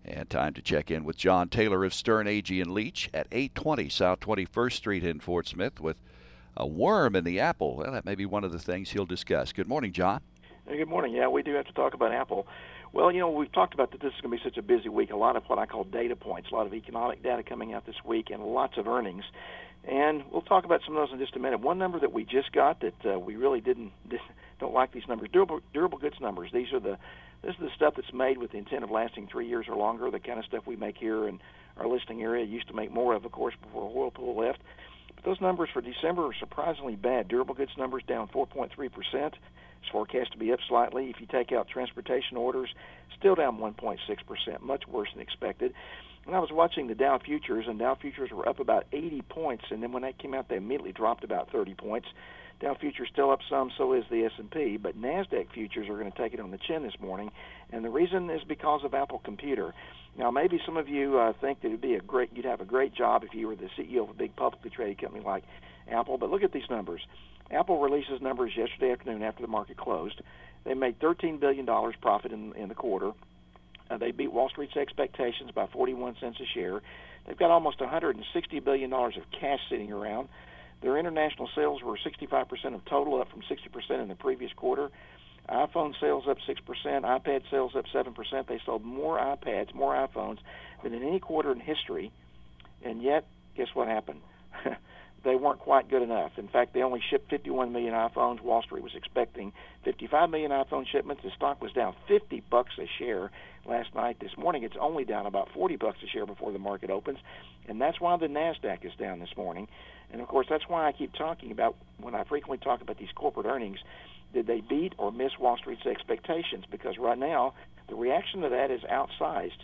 And time to check in with John Taylor of Stern, Agee and Leach at 820 South 21st Street in Fort Smith with a worm in the apple. Well, that may be one of the things he'll discuss. Good morning, John. Hey, good morning. Yeah, we do have to talk about Apple. Well, we've talked about that this is going to be such a busy week. A lot of what I call data points, a lot of economic data coming out this week, and lots of earnings. And we'll talk about some of those in just a minute. One number that we just got that we really don't like these numbers, durable goods numbers. This is the stuff that's made with the intent of lasting 3 years or longer, the kind of stuff we make here in our listing area. Used to make more of course, before Whirlpool left. But those numbers for December are surprisingly bad. Durable goods numbers down 4.3%. It's forecast to be up slightly. If you take out transportation orders, still down 1.6%, much worse than expected. And I was watching the Dow futures, and Dow futures were up about 80 points, and then when that came out, they immediately dropped about 30 points. Dow futures still up some, so is the S&P, but NASDAQ futures are going to take it on the chin this morning, and the reason is because of Apple Computer. Now, maybe some of you think that you'd have a great job if you were the CEO of a big publicly traded company like Apple, but look at these numbers. Apple releases numbers yesterday afternoon after the market closed. They made $13 billion profit in the quarter. They beat Wall Street's expectations by 41 cents a share. They've got almost $160 billion of cash sitting around. Their international sales were 65% of total, up from 60% in the previous quarter. iPhone sales up 6%, iPad sales up 7%. They sold more iPads, more iPhones than in any quarter in history, and yet, guess what happened? They weren't quite good enough. In fact, they only shipped 51 million iPhones. Wall Street was expecting 55 million iPhone shipments. The stock was down $50 a share last night. This morning, it's only down about $40 a share before the market opens, and that's why the NASDAQ is down this morning. And, of course, that's why I keep talking about, when I frequently talk about these corporate earnings, did they beat or miss Wall Street's expectations? Because right now, the reaction to that is outsized.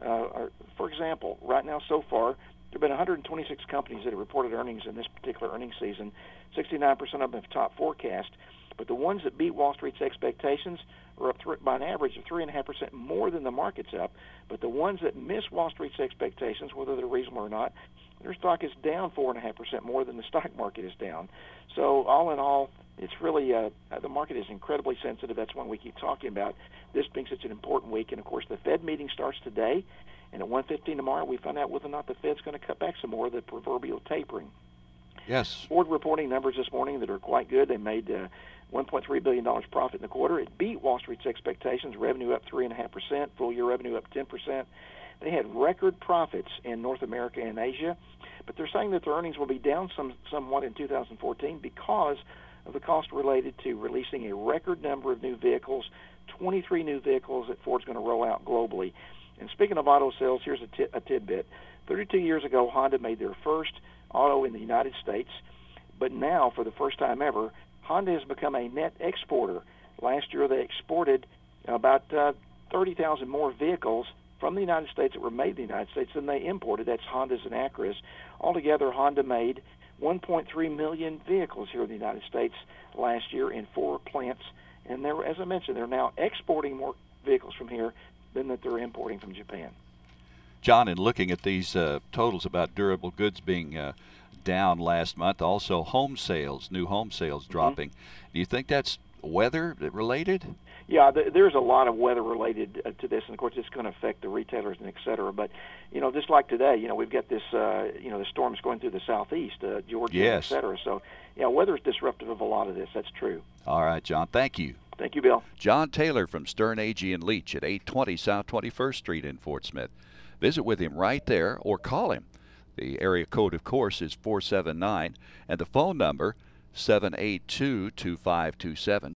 For example, right now so far, there have been 126 companies that have reported earnings in this particular earnings season. 69% of them have topped forecast. But the ones that beat Wall Street's expectations are up by an average of 3.5% more than the market's up. But the ones that miss Wall Street's expectations, whether they're reasonable or not, their stock is down 4.5% more than the stock market is down. So all in all, it's really the market is incredibly sensitive. That's one we keep talking about, this being such an important week. And, of course, the Fed meeting starts today. And at 1:15 tomorrow, we find out whether or not the Fed's going to cut back some more of the proverbial tapering. Yes. Ford reporting numbers this morning that are quite good. They made $1.3 billion profit in the quarter. It beat Wall Street's expectations. Revenue up 3.5%. Full-year revenue up 10%. They had record profits in North America and Asia. But they're saying that their earnings will be down somewhat in 2014 because of the cost related to releasing a record number of new vehicles, 23 new vehicles that Ford's going to roll out globally. And speaking of auto sales, here's a tidbit. 32 years ago, Honda made their first auto in the United States, but now, for the first time ever, Honda has become a net exporter. Last year, they exported about 30,000 more vehicles from the United States that were made in the United States than they imported. That's Hondas and Acuras. Altogether, Honda made 1.3 million vehicles here in the United States last year in 4 plants. And as I mentioned, they're now exporting more vehicles from here than that they're importing from Japan. John, in looking at these totals about durable goods being down last month, also new home sales dropping, do you think that's weather related? Yeah, there's a lot of weather related to this, and of course it's going to affect the retailers and et cetera. But just like today, we've got this, the storms going through the southeast, Georgia, yes, et cetera. So, weather is disruptive of a lot of this. That's true. All right, John. Thank you. Thank you, Bill. John Taylor from Stern, Agee and Leach at 820 South 21st Street in Fort Smith. Visit with him right there or call him. The area code, of course, is 479, and the phone number 782-2527.